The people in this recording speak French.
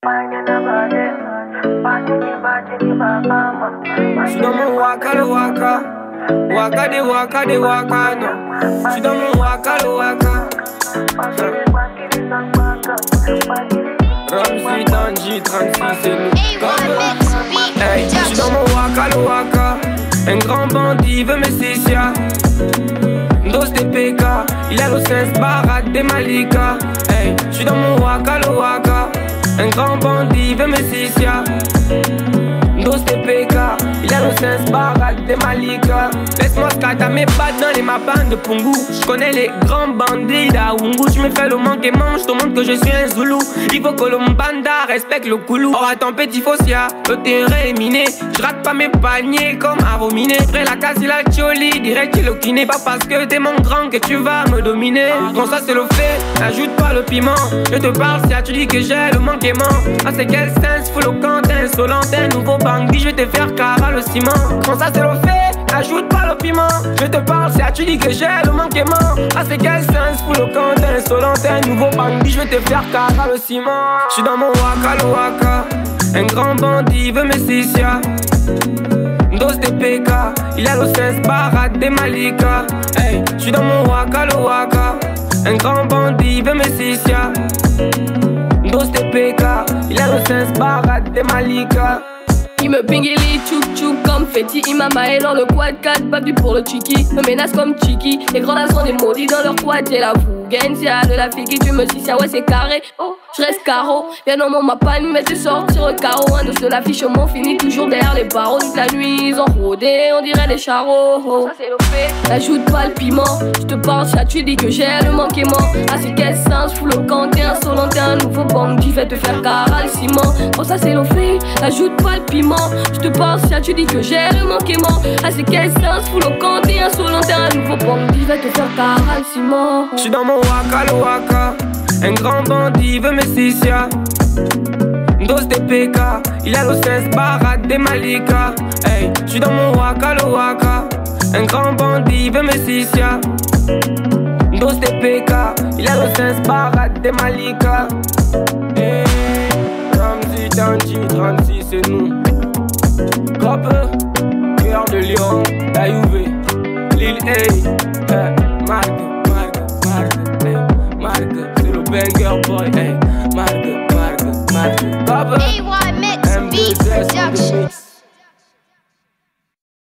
J'suis dans mon waka le waka, waka des waka des waka, non. J'suis dans mon waka le waka. Ramsey, Tanji, 36 c'est nous. Hey, j'suis dans mon waka le waka. Un grand bandit veut me cessia. Dos de PK, il a le 16 baraques des Malika. Hey, j'suis dans mon waka le waka. Un grand bandit veut me cessia. Dos de PK, il a le 16 baraques des Malika. Laisse-moi scatter mes pattes dans les mappans de Pungu. J'connais les grands bandits d'Aoungu. J'me fais le manquement, j'te montre que je suis un Zoulou. Il faut que le Mbanda respecte le Koulou. Oh attends petit Fossia, le terrain est miné. J'rate pas mes paniers comme à vominer. Après la casse il a Choli, direct il au kiné. Pas parce que t'es mon grand que tu vas me dominer. Bon ça c'est le fait, n'ajoute pas le piment. Je te parle si tu dis que j'ai le manquement. Ah c'est quel sens, fou le camp, t'es insolent, t'es un nouveau bandit. Je vais te faire cara le ciment. Bon ça c'est le fait, n'ajoute pas le piment. Je te parle si tu dis que j'ai le manquement. Ah c'est quel sens, fou le camp, t'es insolent, t'es un nouveau bandit. Je vais te faire cara le ciment. J'suis dans mon waka le waka. Un grand bandit veut me cessia. Dos de PK, il a le 16 baraques des Malika. Hey, j'suis dans mon waka le waka. Un grand bandit veut me cessia. Dos de PK, il a le 16 baraques des Malika. Il me ping et les tchouk tchouk comme Fetty. Il m'a maillé dans le quad 4, pas du pour le chiki. Me menace comme Chiki. Les grands là sont des maudits dans leur quad. C'est la fougaine, c'est de la fille qui tu me dis ça ouais c'est carré. Oh, je reste carreau. Viens non mon ma panne, mais tu sors sur le carreau. Un dos de la fiche au mont finit toujours derrière les barreaux. Toute la nuit ils ont rodé, on dirait des charros. Oh. Ça c'est le fait, n'ajoute pas le piment. Je te parle ça, tu dis que j'ai le manquement. Ah c'est quel sens, fou le camp, t'es insolent, t'es un nouveau bandit. Fais te faire cara le ciment. Oh ça c'est le fait, n'ajoute pas le piment. Je te parle si tu dis que j'ai le manquement. Ah c'est quel sens, fou le camp, t'es insolent, t'es un nouveau bandit. Va te faire cara le ciment. J'suis dans mon waka le waka. Un grand bandit veut me cessia. Dos de PK, il a le 16 baraques des Malika. Hey, j'suis dans mon waka le waka. Un grand bandit veut me cessia. Dos de PK, il a le 16 baraques des Malika. Hey, Ramsey, Tanji, 36 c'est nous. Copper, Cœur de Lion, la Juve, Lil A, Marque, c'est le banger boy, Marque, Copper.